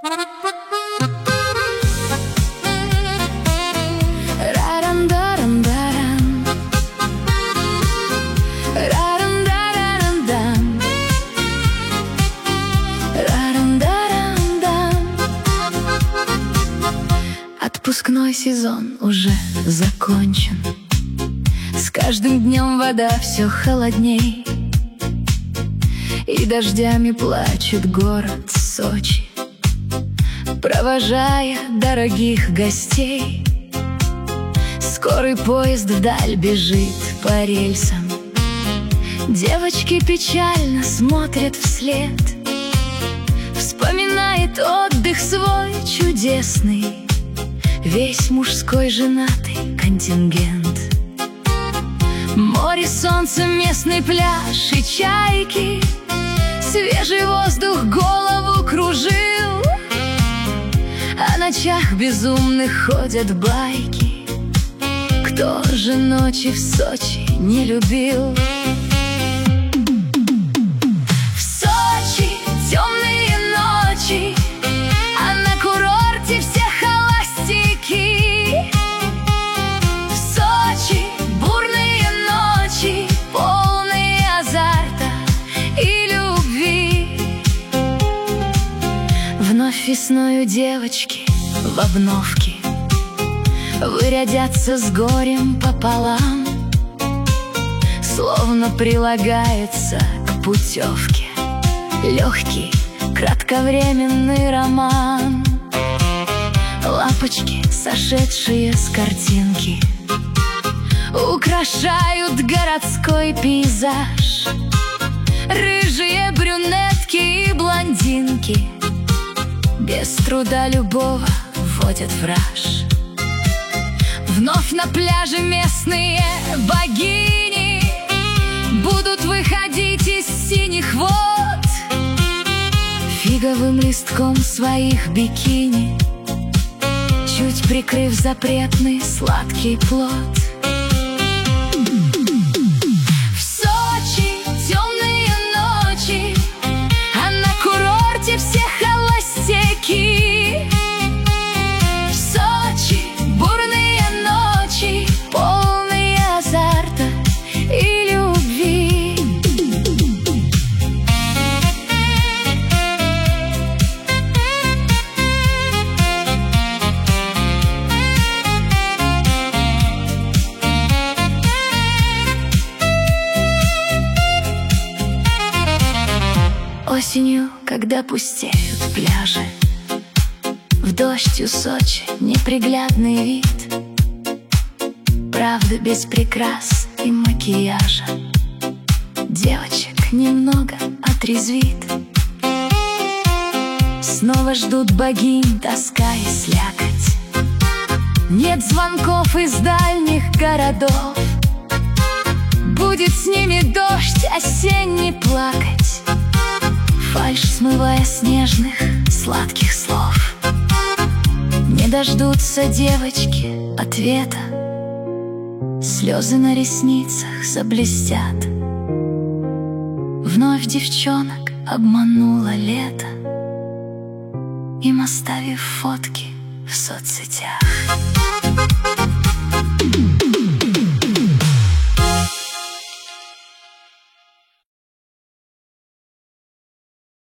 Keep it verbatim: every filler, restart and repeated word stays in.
Рарам-дарам-дарам, рарам-дарам-дам, рарам-дарам-дам. Отпускной сезон уже закончен. С каждым днем вода все холодней, и дождями плачет город Сочи, провожая дорогих гостей. Скорый поезд вдаль бежит по рельсам, девочки печально смотрят вслед. Вспоминает отдых свой чудесный весь мужской женатый контингент. Море, солнце, местный пляж и чайки, свежий воздух голову кружил. О ночах безумных ходят байки, кто же ночи в Сочи не любил? В Сочи темные ночи, а на курорте все холостяки. В Сочи бурные ночи, полные азарта и любви. Вновь весною девочки в обновке вырядятся с горем пополам, словно прилагается к путевке легкий кратковременный роман. Лапочки, сошедшие с картинки, украшают городской пейзаж. Рыжие брюнетки и блондинки без труда любого вводят в раж. Вновь на пляже местные богини будут выходить из синих вод, фиговым листком своих бикини, чуть прикрыв запретный сладкий плод. В Сочи темные ночи, а на курорте все холостяки. В Сочи бурные ночи, полные азарта и любви. Осенью, когда пустеют пляжи, в дождь у Сочи неприглядный вид, правда без прикрас и макияжа, девочек немного отрезвит. Снова ждут богинь тоска и слякоть, нет звонков из дальних городов. Будет с ними дождь осенний плакать, фальшь смывая с нежных сладких слов. Не дождутся девочки ответа, слезы на ресницах заблестят. Вновь девчонок обмануло лето, им оставив фотки в соцсетях.